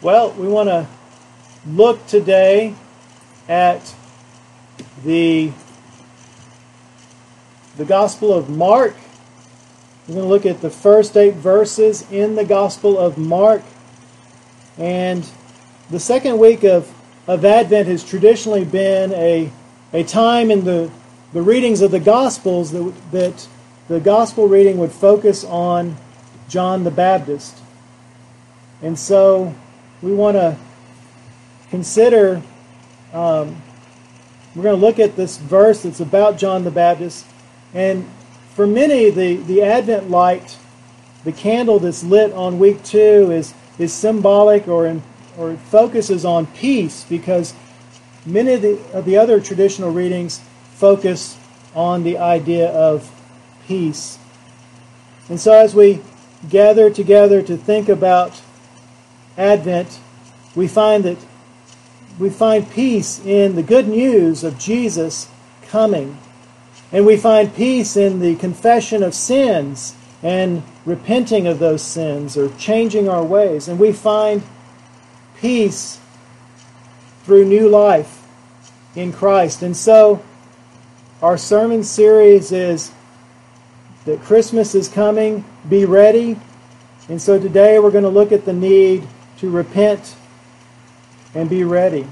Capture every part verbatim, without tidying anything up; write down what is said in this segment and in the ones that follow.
Well, we want to look today at the, the Gospel of Mark. We're going to look at the first eight verses in the Gospel of Mark. And the second week of, of Advent has traditionally been a, a time in the, the readings of the Gospels that, that the Gospel reading would focus on John the Baptist. And so we want to consider, um, we're going to look at this verse that's about John the Baptist. And for many, the, the Advent light, the candle that's lit on week two, is, is symbolic or, in, or it focuses on peace, because many of the, of the other traditional readings focus on the idea of peace. And so as we gather together to think about Advent, we find that we find peace in the good news of Jesus coming. And we find peace in the confession of sins and repenting of those sins or changing our ways. And we find peace through new life in Christ. And so our sermon series is that Christmas is coming, be ready. And so today we're going to look at the need to repent and be ready.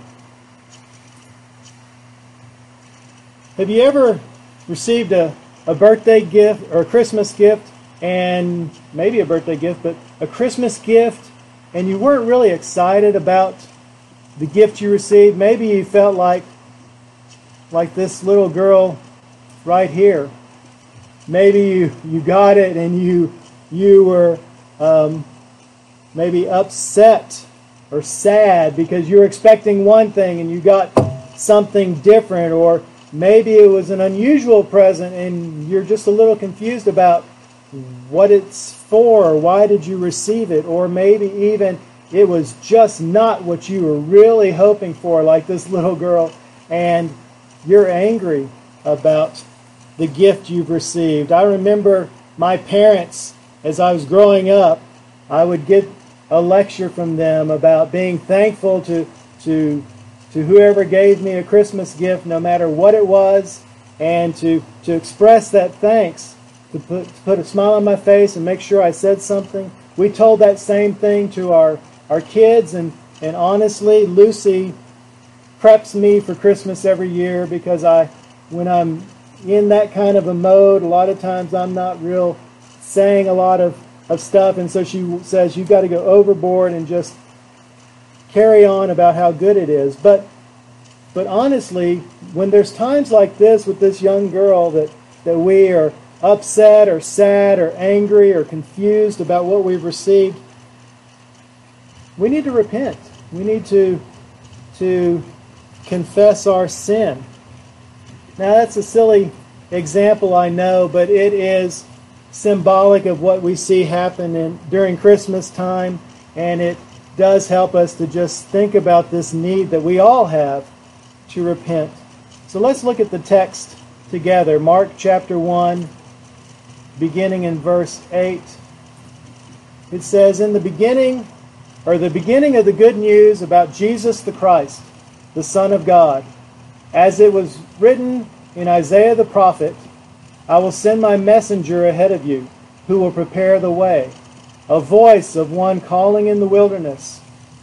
Have you ever received a, a birthday gift or a Christmas gift, and maybe a birthday gift, but a Christmas gift, and you weren't really excited about the gift you received? Maybe you felt like like this little girl right here. Maybe you, you got it and you you were um, maybe upset or sad because you were expecting one thing and you got something different, or maybe it was an unusual present and you're just a little confused about what it's for or why did you receive it, or maybe even it was just not what you were really hoping for, like this little girl, and you're angry about the gift you've received. I remember my parents, as I was growing up, I would get a lecture from them about being thankful to to to whoever gave me a Christmas gift, no matter what it was, and to, to express that thanks, to put, to put a smile on my face and make sure I said something. We told that same thing to our, our kids, and, and honestly, Lucy preps me for Christmas every year, because I, when I'm in that kind of a mode, a lot of times I'm not real saying a lot of, of stuff, and so she says, you've got to go overboard and just carry on about how good it is. But but honestly, when there's times like this with this young girl that, that we are upset or sad or angry or confused about what we've received, we need to repent. We need to, to confess our sin. Now that's a silly example, I know, but it is symbolic of what we see happen in, during Christmas time, and it does help us to just think about this need that we all have to repent. So let's look at the text together. Mark chapter one, beginning in verse eight. It says, In the beginning, or the beginning of the good news about Jesus the Christ, the Son of God, as it was written in Isaiah the prophet, I will send my messenger ahead of you, who will prepare the way. A voice of one calling in the wilderness,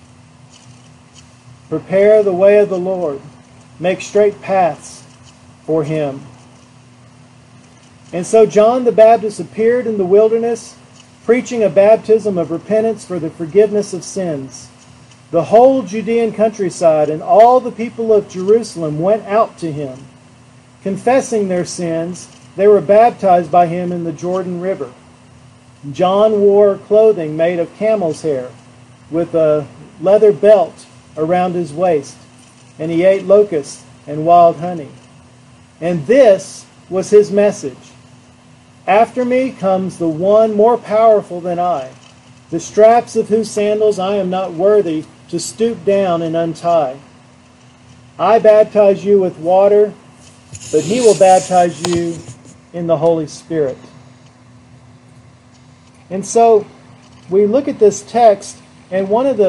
prepare the way of the Lord, make straight paths for him. And so John the Baptist appeared in the wilderness, preaching a baptism of repentance for the forgiveness of sins. The whole Judean countryside and all the people of Jerusalem went out to him. Confessing their sins, they were baptized by him in the Jordan River. John wore clothing made of camel's hair, with a leather belt around his waist, and he ate locusts and wild honey. And this was his message: After me comes the one more powerful than I, the straps of whose sandals I am not worthy to stoop down and untie. I baptize you with water, but he will baptize you in the Holy Spirit. And so we look at this text, and one of the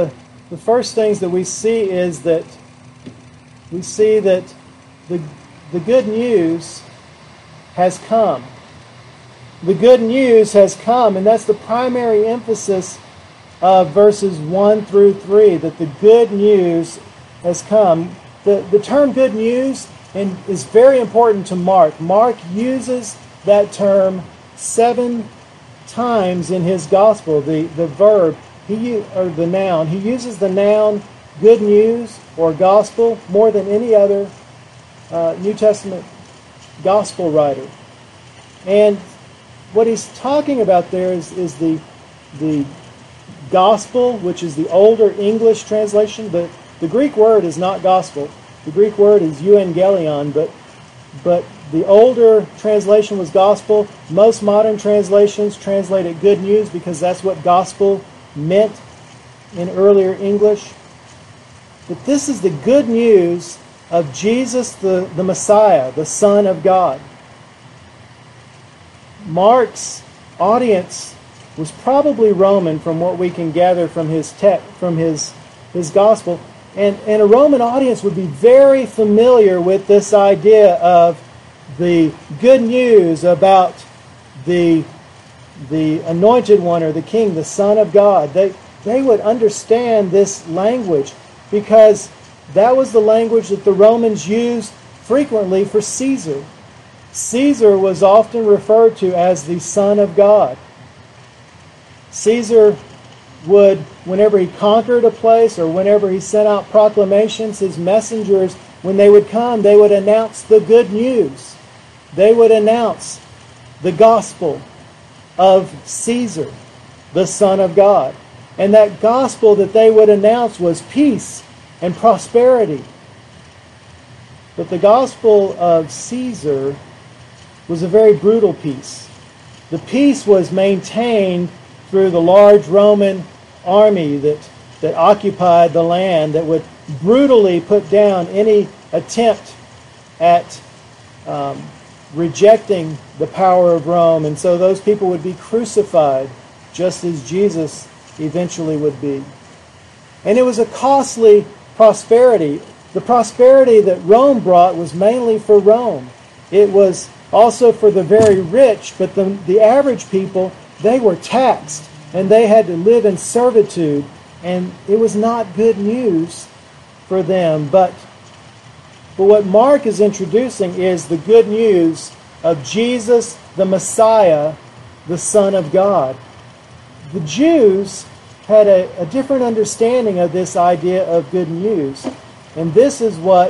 the first things that we see is that we see that the, the good news has come. The good news has come, and that's the primary emphasis of verses one through three, that the good news has come. The, the term good news and is very important to Mark. Mark uses that term seven times in his gospel, the, the verb, he or the noun. He uses the noun good news or gospel more than any other uh, New Testament gospel writer. And what he's talking about there is, is the, the gospel, which is the older English translation. The, the Greek word is not gospel. The Greek word is euangelion, but, but the older translation was gospel. Most modern translations translate it good news because that's what gospel meant in earlier English. But this is the good news of Jesus, the, the Messiah, the Son of God. Mark's audience was probably Roman, from what we can gather from his text, from his his gospel, and and a Roman audience would be very familiar with this idea of the good news about the the anointed one or the King, the Son of God. They they would understand this language because that was the language that the Romans used frequently for Caesar. Caesar was often referred to as the Son of God. Caesar would, whenever he conquered a place or whenever he sent out proclamations, his messengers, when they would come, they would announce the good news. They would announce the gospel of Caesar, the Son of God. And that gospel that they would announce was peace and prosperity. But the gospel of Caesar was a very brutal peace. The peace was maintained through the large Roman army that, that occupied the land, that would brutally put down any attempt at um, rejecting the power of Rome. And so those people would be crucified, just as Jesus eventually would be. And it was a costly prosperity. The prosperity that Rome brought was mainly for Rome. It was also for the very rich, but the, the average people, they were taxed and they had to live in servitude, and it was not good news for them. But, but what Mark is introducing is the good news of Jesus, the Messiah, the Son of God. The Jews had a, a different understanding of this idea of good news, and this is what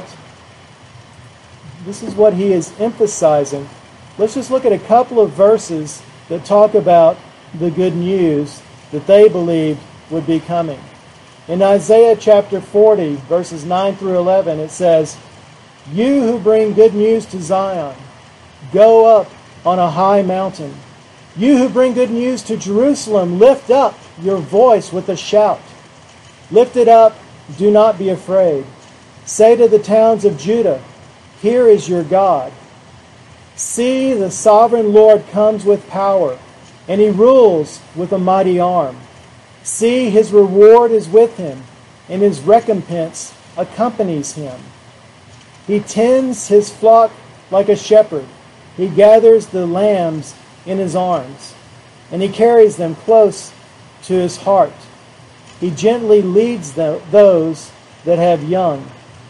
This is what he is emphasizing. Let's just look at a couple of verses that talk about the good news that they believed would be coming. In Isaiah chapter forty, verses nine through eleven, it says, "You who bring good news to Zion, go up on a high mountain. You who bring good news to Jerusalem, lift up your voice with a shout. Lift it up, do not be afraid. Say to the towns of Judah, here is your God. See, the sovereign Lord comes with power, and he rules with a mighty arm. See, his reward is with him, and his recompense accompanies him. He tends his flock like a shepherd. He gathers the lambs in his arms, and he carries them close to his heart. He gently leads the, those that have young."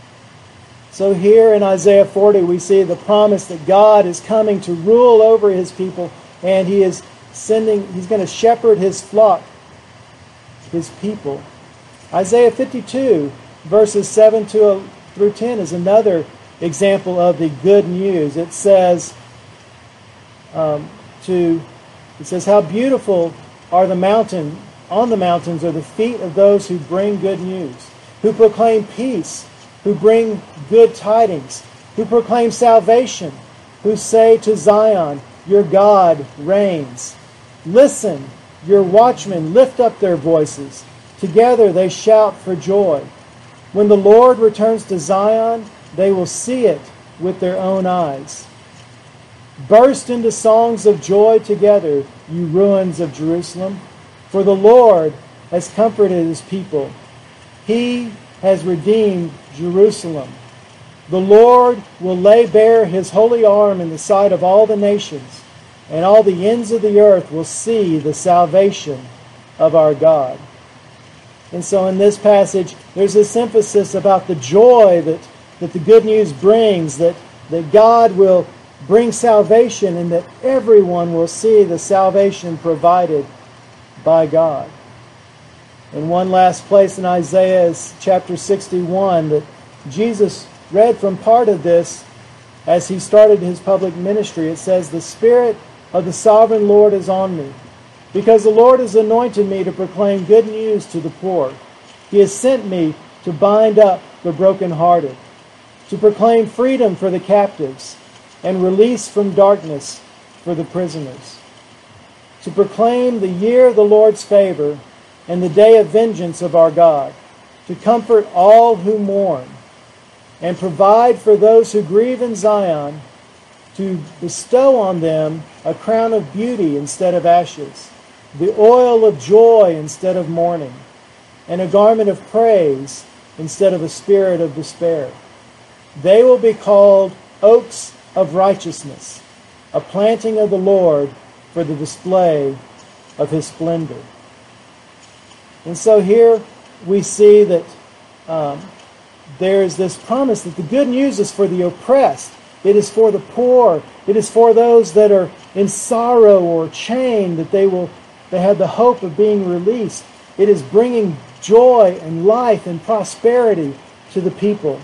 So here in Isaiah forty, we see the promise that God is coming to rule over his people, and he is sending, he's going to shepherd his flock, his people. Isaiah fifty-two, verses seven to, through ten is another example of the good news. It says, um, to, it says, "How beautiful are the mountain, on the mountains are the feet of those who bring good news, who proclaim peace, who bring good tidings, who proclaim salvation, who say to Zion, your God reigns. Listen, your watchmen lift up their voices. Together they shout for joy. When the Lord returns to Zion, they will see it with their own eyes. Burst into songs of joy together, you ruins of Jerusalem, for the Lord has comforted his people. He has redeemed Jerusalem. The Lord will lay bare his holy arm in the sight of all the nations, and all the ends of the earth will see the salvation of our God. And so in this passage, there's this emphasis about the joy that, that the good news brings, that, that God will bring salvation and that everyone will see the salvation provided by God. And one last place in Isaiah is chapter sixty-one, that Jesus read from part of this as he started his public ministry. It says, "The Spirit of the sovereign Lord is on me, because the Lord has anointed me to proclaim good news to the poor. He has sent me to bind up the brokenhearted, to proclaim freedom for the captives, and release from darkness for the prisoners, to proclaim the year of the Lord's favor and the day of vengeance of our God, to comfort all who mourn, and provide for those who grieve in Zion, to bestow on them a crown of beauty instead of ashes, the oil of joy instead of mourning, and a garment of praise instead of a spirit of despair. They will be called oaks of righteousness, a planting of the Lord for the display of his splendor." And so here we see that um, there is this promise that the good news is for the oppressed. It is for the poor. It is for those that are in sorrow or chained, that they will they have the hope of being released. It is bringing joy and life and prosperity to the people.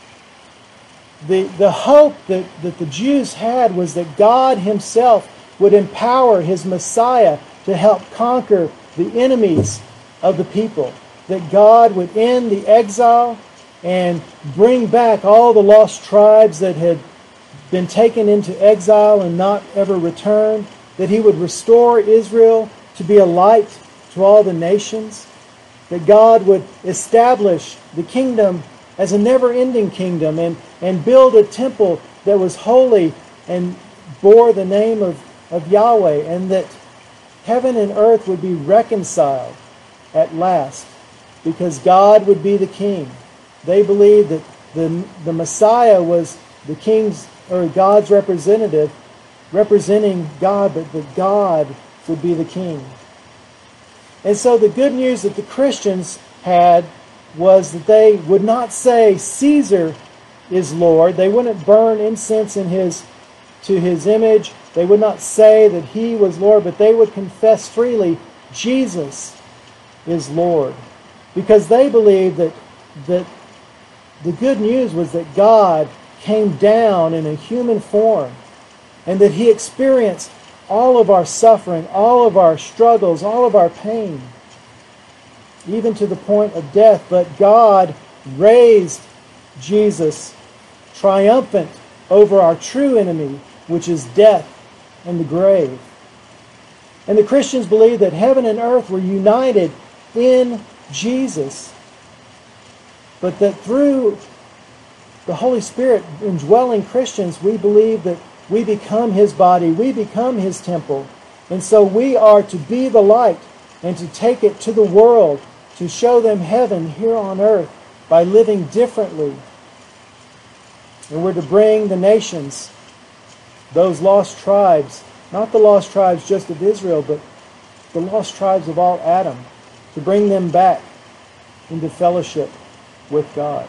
The, the hope that, that the Jews had was that God himself would empower his Messiah to help conquer the enemies of the people, that God would end the exile and bring back all the lost tribes that had been taken into exile and not ever returned, that he would restore Israel to be a light to all the nations, that God would establish the kingdom as a never-ending kingdom and, and build a temple that was holy and bore the name of, of Yahweh, and that heaven and earth would be reconciled at last because God would be the king. They believed that the, the Messiah was the king's or God's representative, representing God, but that God would be the king. And so the good news that the Christians had was that they would not say Caesar is Lord. They wouldn't burn incense in his to his image. They would not say that he was Lord, but they would confess freely Jesus is Lord. Because they believed that, that the good news was that God came down in a human form and that he experienced all of our suffering, all of our struggles, all of our pain, even to the point of death. But God raised Jesus triumphant over our true enemy, which is death and the grave. And the Christians believed that heaven and earth were united in Jesus, but that through the Holy Spirit indwelling Christians, we believe that we become his body, we become his temple. And so we are to be the light and to take it to the world, to show them heaven here on earth by living differently. And we're to bring the nations, those lost tribes, not the lost tribes just of Israel, but the lost tribes of all Adam, to bring them back into fellowship with God.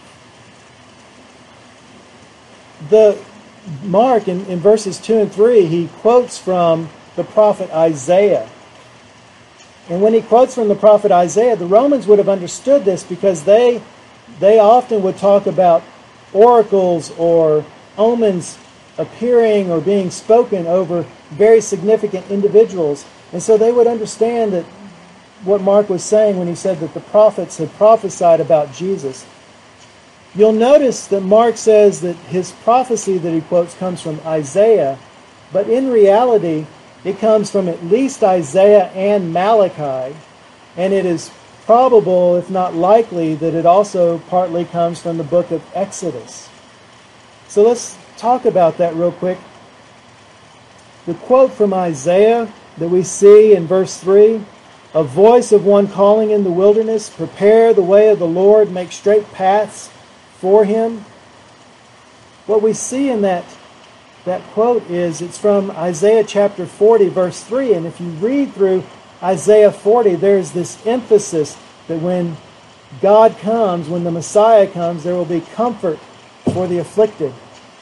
The Mark, in, in verses two and three, he quotes from the prophet Isaiah. And when he quotes from the prophet Isaiah, the Romans would have understood this because they, they often would talk about oracles or omens appearing or being spoken over very significant individuals. And so they would understand that what Mark was saying when he said that the prophets had prophesied about Jesus. You'll notice that Mark says that his prophecy that he quotes comes from Isaiah, but in reality, it comes from at least Isaiah and Malachi, and it is probable, if not likely, that it also partly comes from the book of Exodus. So let's talk about that real quick. The quote from Isaiah that we see in verse three a voice of one calling in the wilderness, prepare the way of the Lord, make straight paths for him. What we see in that, that quote is, it's from Isaiah chapter forty, verse three. And if you read through Isaiah forty, there's this emphasis that when God comes, when the Messiah comes, there will be comfort for the afflicted.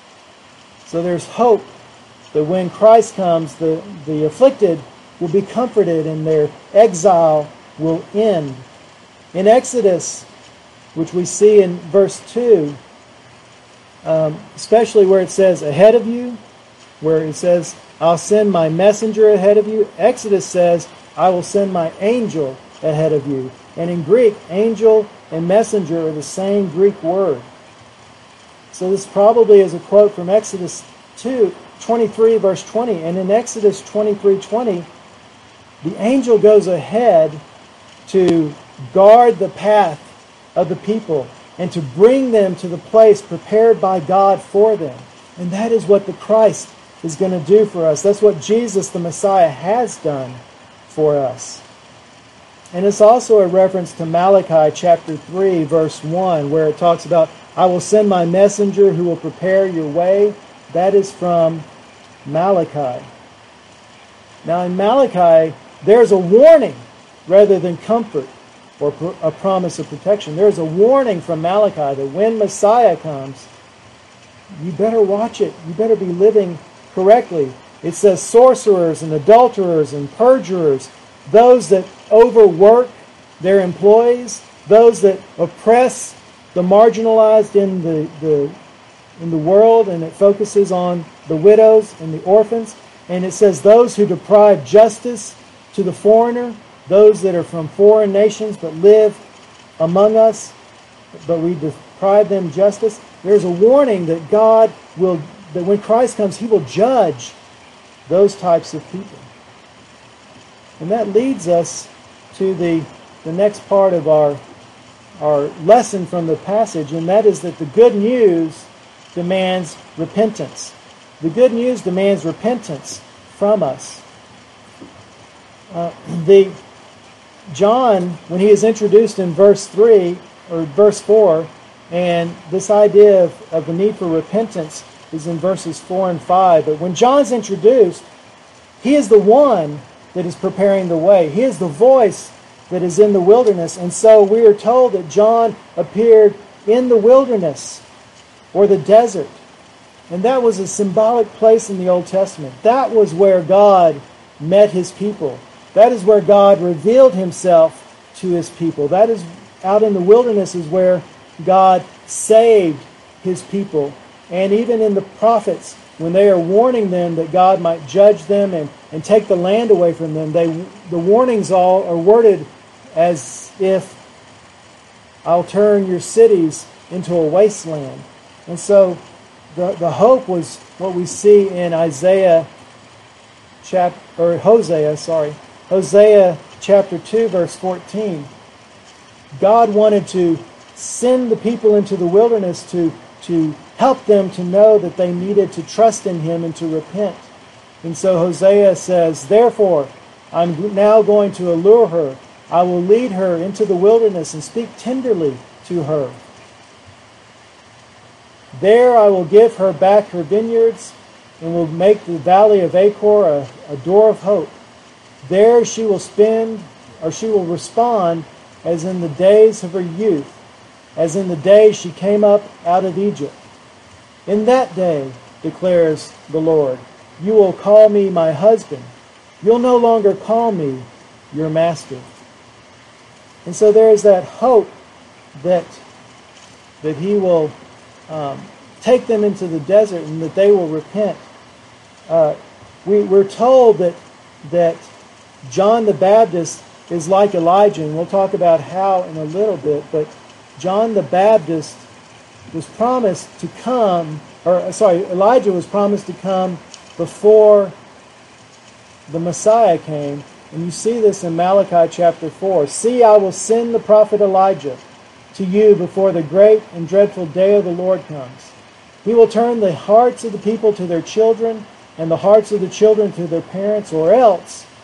So there's hope that when Christ comes, the, the afflicted will be comforted and their exile will end. In Exodus, which we see in verse two, um, especially where it says ahead of you, where it says, I'll send my messenger ahead of you. Exodus says, I will send my angel ahead of you. And in Greek, angel and messenger are the same Greek word. So this probably is a quote from Exodus two, twenty-three, verse twenty. And in Exodus twenty-three, twenty, the angel goes ahead to guard the path of the people and to bring them to the place prepared by God for them. And that is what the Christ is going to do for us. That's what Jesus, the Messiah, has done for us. And it's also a reference to Malachi chapter three, verse one, where it talks about, I will send my messenger who will prepare your way. That is from Malachi. Now in Malachi, there's a warning rather than comfort or a promise of protection. There's a warning from Malachi that when Messiah comes, you better watch it. You better be living correctly. It says sorcerers and adulterers and perjurers, those that overwork their employees, those that oppress the marginalized in the, the, in the world, and it focuses on the widows and the orphans. And it says those who deprive justice to the foreigner, those that are from foreign nations but live among us, but we deprive them justice. There's a warning that God will, that when Christ comes, He will judge those types of people. And that leads us to the, the next part of our, our lesson from the passage, and that is that the good news demands repentance. The good news demands repentance from us. Uh, the John, when he is introduced in verse three or verse four, and this idea of, of the need for repentance is in verses four and five. But when John's introduced, he is the one that is preparing the way. He is the voice that is in the wilderness. And so we are told that John appeared in the wilderness or the desert. And that was a symbolic place in the Old Testament. That was where God met His people. That is where God revealed Himself to His people. That is out in the wilderness is where God saved His people. And even in the prophets, when they are warning them that God might judge them and, and take the land away from them, they the warnings all are worded as if, I'll turn your cities into a wasteland. And so the, the hope was what we see in Isaiah chapter, or Hosea, sorry, Hosea chapter two, verse fourteen. God wanted to send the people into the wilderness to, to help them to know that they needed to trust in Him and to repent. And so Hosea says, therefore, I'm now going to allure her. I will lead her into the wilderness and speak tenderly to her. There I will give her back her vineyards and will make the valley of Achor a, a door of hope. There she will spend, or she will respond as in the days of her youth, as in the day she came up out of Egypt. In that day, declares the Lord, you will call me my husband. You'll no longer call me your master. And so there is that hope that, that He will um, take them into the desert and that they will repent. Uh, we, we're told that, that John the Baptist is like Elijah, and we'll talk about how in a little bit, but John the Baptist was promised to come, or sorry, Elijah was promised to come before the Messiah came. And you see this in Malachi chapter four. See, I will send the prophet Elijah to you before the great and dreadful day of the Lord comes. He will turn the hearts of the people to their children and the hearts of the children to their parents, or else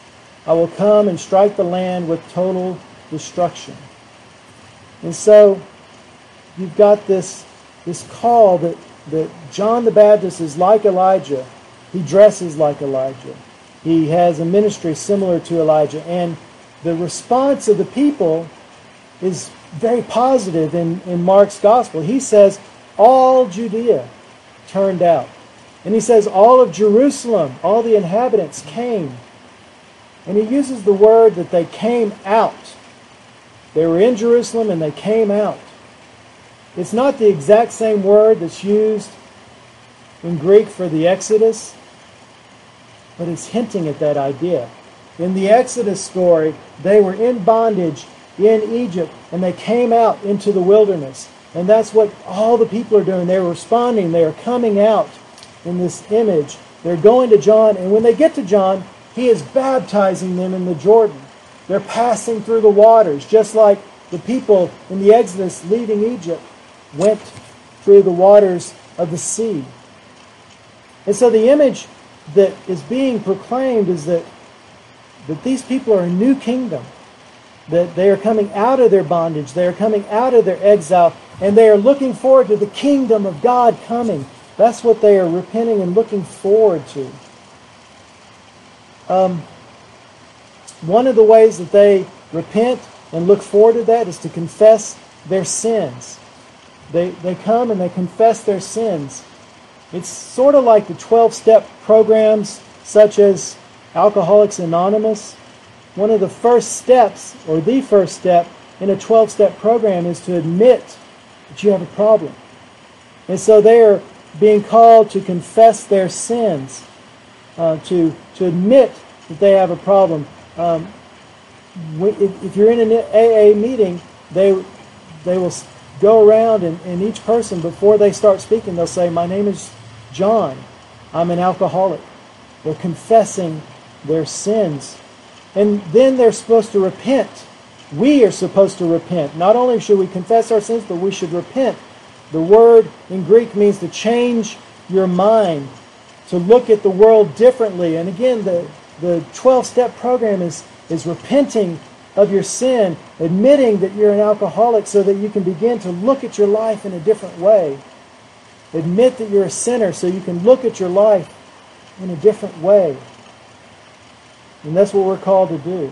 I will come and strike the land with total destruction. And so you've got this, this call that, that John the Baptist is like Elijah. He dresses like Elijah. He has a ministry similar to Elijah. And the response of the people is very positive in, in Mark's gospel. He says, all Judea turned out. And he says, all of Jerusalem, all the inhabitants came. And he uses the word that they came out. They were in Jerusalem and they came out. It's not the exact same word that's used in Greek for the Exodus, but it's hinting at that idea. In the Exodus story, they were in bondage in Egypt and they came out into the wilderness. And that's what all the people are doing. They're responding. They are coming out in this image. They're going to John, and when they get to John, he is baptizing them in the Jordan. They're passing through the waters, just like the people in the Exodus leaving Egypt went through the waters of the sea. And so the image that is being proclaimed is that, that these people are a new kingdom, that they are coming out of their bondage, they are coming out of their exile, and they are looking forward to the kingdom of God coming. That's what they are repenting and looking forward to. Um, one of the ways that they repent and look forward to that is to confess their sins. They, they come and they confess their sins. It's sort of like the twelve-step programs such as Alcoholics Anonymous. One of the first steps, or the first step, in a twelve-step program is to admit that you have a problem. And so they are being called to confess their sins, uh, to, to admit that they have a problem. Um, if you're in an A A meeting, they, they will go around and, and each person, before they start speaking, they'll say, my name is John. I'm an alcoholic. They're confessing their sins. And then they're supposed to repent. We are supposed to repent. Not only should we confess our sins, but we should repent. The word in Greek means to change your mind, to look at the world differently. And again, the, the twelve-step program is, is repenting of your sin, admitting that you're an alcoholic so that you can begin to look at your life in a different way. Admit that you're a sinner so you can look at your life in a different way. And that's what we're called to do.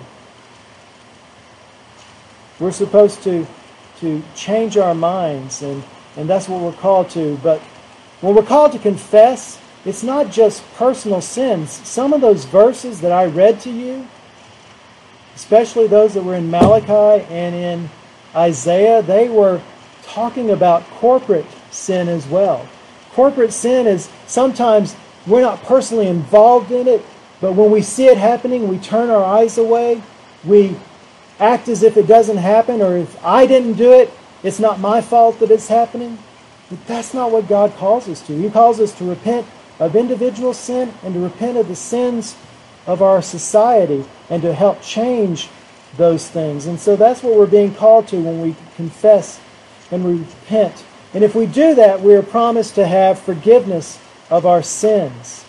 We're supposed to, to change our minds, and, and that's what we're called to. But when we're called to confess, it's not just personal sins. Some of those verses that I read to you, especially those that were in Malachi and in Isaiah, they were talking about corporate sin as well. Corporate sin is sometimes we're not personally involved in it, but when we see it happening, we turn our eyes away. We act as if it doesn't happen, or if I didn't do it, it's not my fault that it's happening. But that's not what God calls us to. He calls us to repent of individual sin and to repent of the sins of our society and to help change those things. And so that's what we're being called to when we confess and we repent. And if we do that, we are promised to have forgiveness of our sins.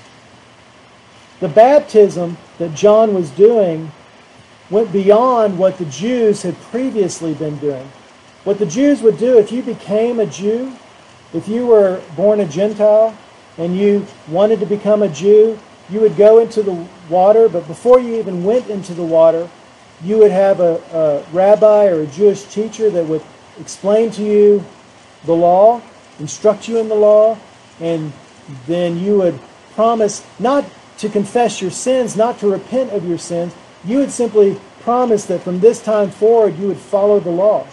The baptism that John was doing went beyond what the Jews had previously been doing. What the Jews would do, if you became a Jew, if you were born a Gentile and you wanted to become a Jew, you would go into the water, but before you even went into the water, you would have a, a rabbi or a Jewish teacher that would explain to you the law, instruct you in the law, and then you would promise not to confess your sins, not to repent of your sins. You would simply promise that from this time forward you would follow the law.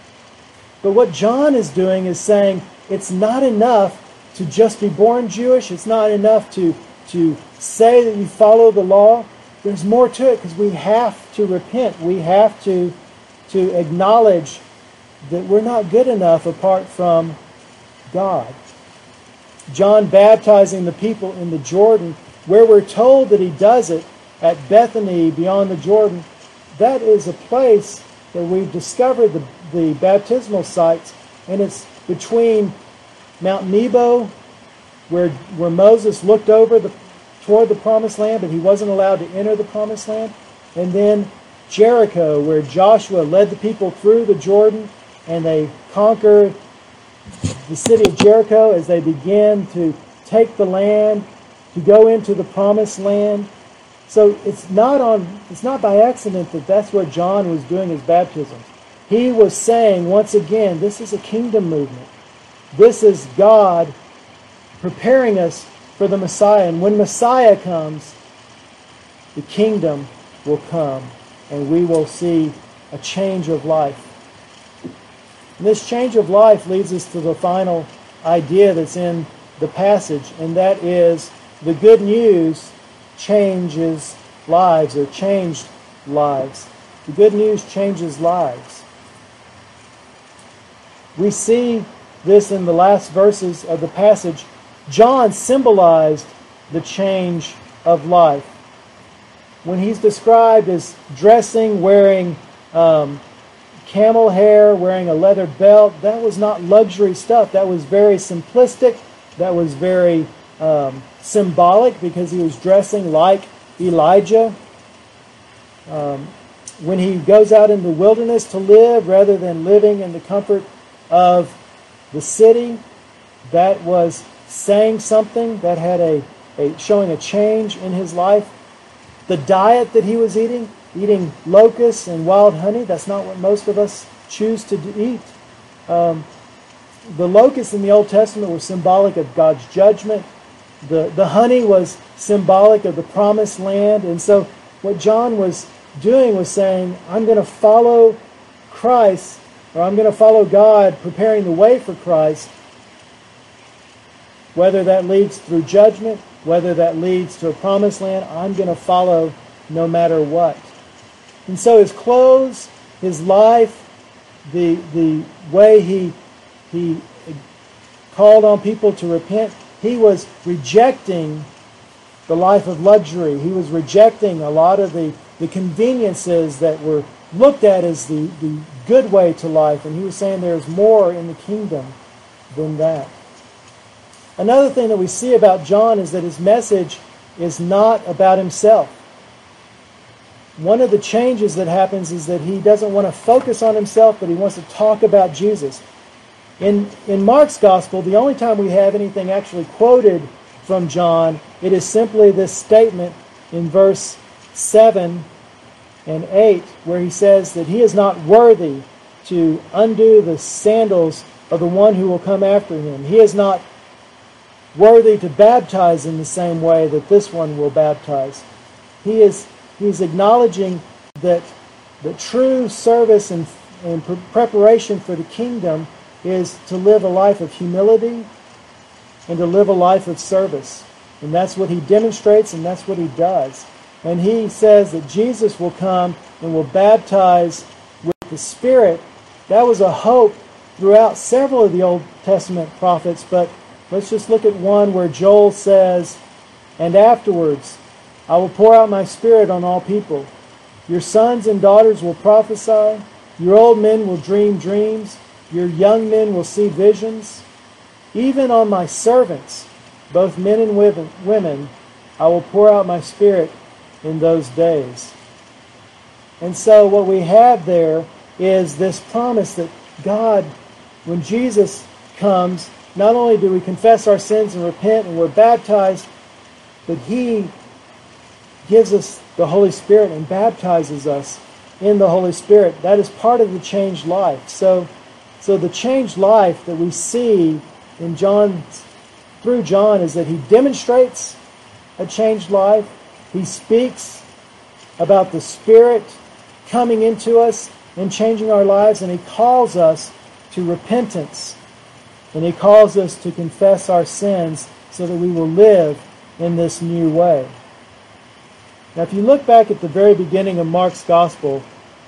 But what John is doing is saying it's not enough to just be born Jewish. It's not enough to, to say that you follow the law. There's more to it because we have to repent. We have to, to acknowledge that we're not good enough apart from God. John baptizing the people in the Jordan, where we're told that he does it at Bethany beyond the Jordan, that is a place that we've discovered the, the baptismal sites, and it's between Mount Nebo, where, where Moses looked over the, toward the Promised Land, but he wasn't allowed to enter the Promised Land, And then Jericho, where Joshua led the people through the Jordan, and they conquered the city of Jericho as they began to take the land, to go into the promised land. So it's not on it's not by accident that that's where John was doing his baptism. He was saying, once again, this is a kingdom movement. This is God preparing us for the Messiah. And when Messiah comes, the kingdom will come, and we will see a change of life. And this change of life leads us to the final idea that's in the passage, and that is the good news changes lives, or changed lives. The good news changes lives. We see this in the last verses of the passage. John symbolized the change of life. When he's described as dressing, wearing um, camel hair, wearing a leather belt, that was not luxury stuff. That was very simplistic. That was very um, symbolic, because he was dressing like Elijah. Um, when he goes out in the wilderness to live rather than living in the comfort of the city, that was saying something, that had a, a showing a change in his life. The diet that he was eating, eating locusts and wild honey, that's not what most of us choose to do, eat. Um, the locusts in the Old Testament were symbolic of God's judgment. The, the honey was symbolic of the promised land. And so what John was doing was saying, I'm going to follow Christ, or I'm going to follow God, preparing the way for Christ, whether that leads through judgment, whether that leads to a promised land. I'm going to follow no matter what. And so his clothes, his life, the the way he he called on people to repent, he was rejecting the life of luxury. He was rejecting a lot of the, the conveniences that were looked at as the, the good way to life. And he was saying there's more in the kingdom than that. Another thing that we see about John is that his message is not about himself. One of the changes that happens is that he doesn't want to focus on himself, but he wants to talk about Jesus. In, in Mark's Gospel, the only time we have anything actually quoted from John, it is simply this statement in verse seven and eight, where he says that he is not worthy to undo the sandals of the one who will come after him. He is not worthy to baptize in the same way that this one will baptize. He is he's acknowledging that the true service and, and pre- preparation for the kingdom is to live a life of humility and to live a life of service. And that's what he demonstrates, and that's what he does. And he says that Jesus will come and will baptize with the Spirit. That was a hope throughout several of the Old Testament prophets, but let's just look at one where Joel says, "And afterwards I will pour out my Spirit on all people. Your sons and daughters will prophesy. Your old men will dream dreams. Your young men will see visions. Even on my servants, both men and women, I will pour out my Spirit in those days." And so what we have there is this promise that God, when Jesus comes, not only do we confess our sins and repent and we're baptized, but He gives us the Holy Spirit and baptizes us in the Holy Spirit. That is part of the changed life. So, so the changed life that we see in John, through John, is that he demonstrates a changed life. He speaks about the Spirit coming into us and changing our lives, and he calls us to repentance. And he calls us to confess our sins so that we will live in this new way. Now, if you look back at the very beginning of Mark's Gospel,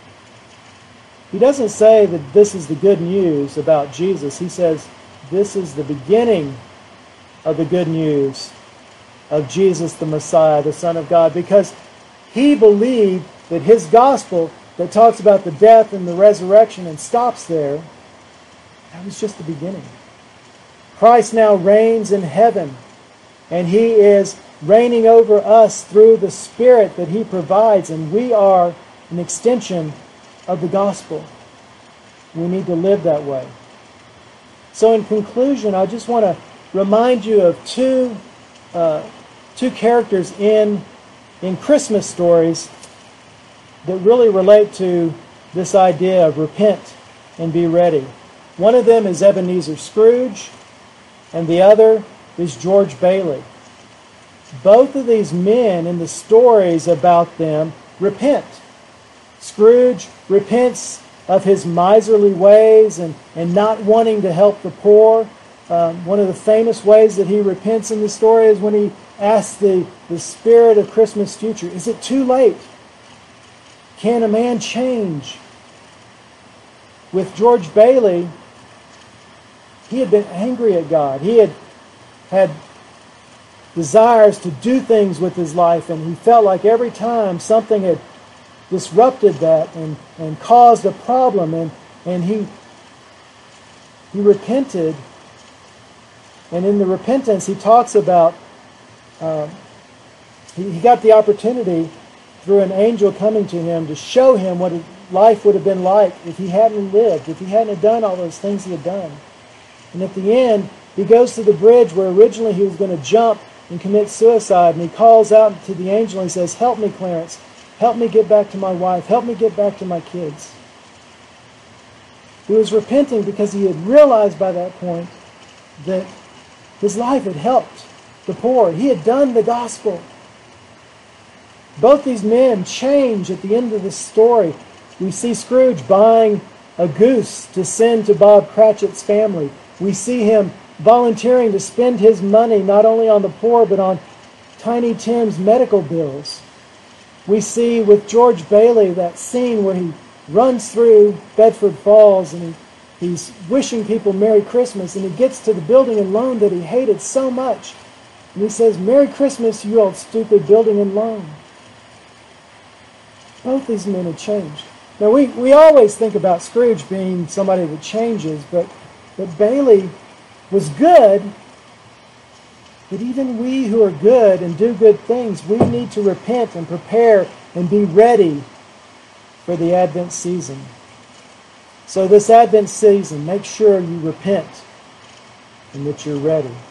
he doesn't say that this is the good news about Jesus. He says this is the beginning of the good news of Jesus the Messiah, the Son of God, because he believed that his gospel that talks about the death and the resurrection and stops there, that was just the beginning. Christ now reigns in heaven, and he is reigning over us through the Spirit that He provides, and we are an extension of the gospel. We need to live that way. So in conclusion, I just want to remind you of two uh, two characters in in Christmas stories that really relate to this idea of repent and be ready. One of them is Ebenezer Scrooge, and the other is George Bailey. Both of these men in the stories about them repent. Scrooge repents of his miserly ways and, and not wanting to help the poor. Um, one of the famous ways that he repents in the story is when he asks the, the spirit of Christmas future, is it too late? Can a man change? With George Bailey, he had been angry at God. He had had desires to do things with his life, and he felt like every time something had disrupted that and, and caused a problem, and, and he he repented. And in the repentance, he talks about uh, he, he got the opportunity through an angel coming to him to show him what life would have been like if he hadn't lived, if he hadn't done all those things he had done. And at the end, he goes to the bridge where originally he was going to jump and commit suicide, and he calls out to the angel and he says, "Help me, Clarence. Help me get back to my wife. Help me get back to my kids." He was repenting because he had realized by that point that his life had helped the poor. He had done the gospel. Both these men change at the end of the story. We see Scrooge buying a goose to send to Bob Cratchit's family. We see him volunteering to spend his money not only on the poor but on Tiny Tim's medical bills. We see with George Bailey that scene where he runs through Bedford Falls and he, he's wishing people Merry Christmas, and he gets to the building and loan that he hated so much. And he says, "Merry Christmas, you old stupid building and loan." Both these men had changed. Now, we, we always think about Scrooge being somebody that changes, but, but Bailey was good. But even we who are good and do good things, we need to repent and prepare and be ready for the Advent season. So this Advent season, make sure you repent and that you're ready.